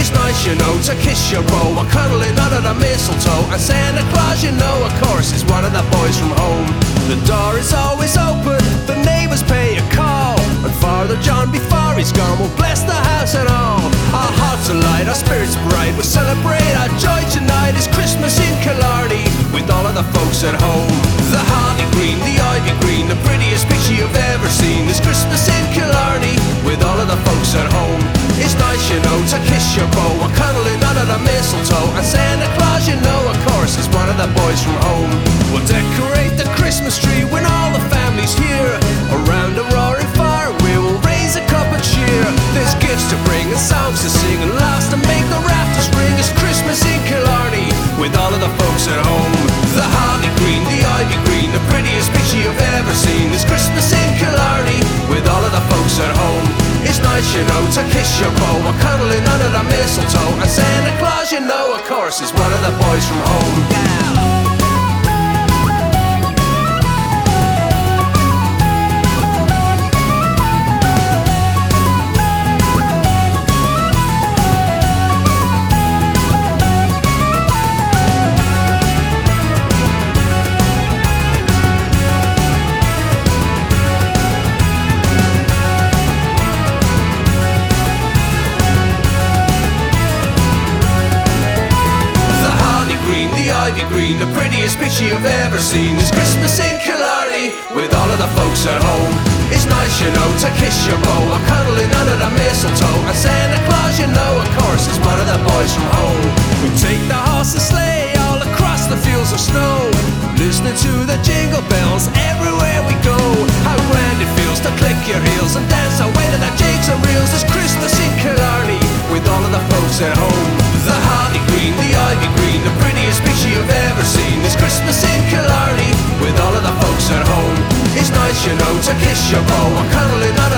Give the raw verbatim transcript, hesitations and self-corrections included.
It's nice, you know, to kiss your beau while cuddling under the mistletoe. And Santa Claus, you know, of course, is one of the boys from home. The door is always open, the neighbours pay a call, and Father John, before he's gone, will bless the house and all. Our hearts are light, our spirits bright, we'll celebrate our joy tonight. It's Christmas in Killarney, with all of the folks at home. The holly green, the ivy green, the prettiest picture you've ever seen. It's Christmas in Killarney, with all of the folks at home. It's nice, you know, to kiss your beau while cuddling under the mistletoe. And Santa Claus, you know, of course, is one of the boys from home. We'll decorate the Christmas tree when all the family's here. Around a roaring fire we will raise a cup of cheer. There's gifts to bring and songs to sing and laughs to make the rafters ring. It's Christmas in Killarney, with all of the folks at home. The holly green, the ivy green, the prettiest picture you've ever seen. It's Christmas in Killarney, with all of the folks at home. It's nice, you know, to kiss your beau while cuddling under the mistletoe. And Santa Claus, you know, of course, is one of the boys from home. Yeah. Green, the prettiest picture you've ever seen. It's Christmas in Killarney, with all of the folks at home. It's nice, you know, to kiss your beau while cuddling under the mistletoe. And Santa Claus, you know, of course, is one of the boys from home. We take the horse and sleigh all across the fields of snow, listening to the jingle bells everywhere we go. How grand it feels to click your heels and dance away to the jigs and reels. It's Christmas in Killarney, with all of the folks at home. The holly green, the ivy green, the prettiest picture you've ever seen. It's Christmas in Killarney, with all of the folks at home. It's nice, you know, to kiss your beau while cuddling under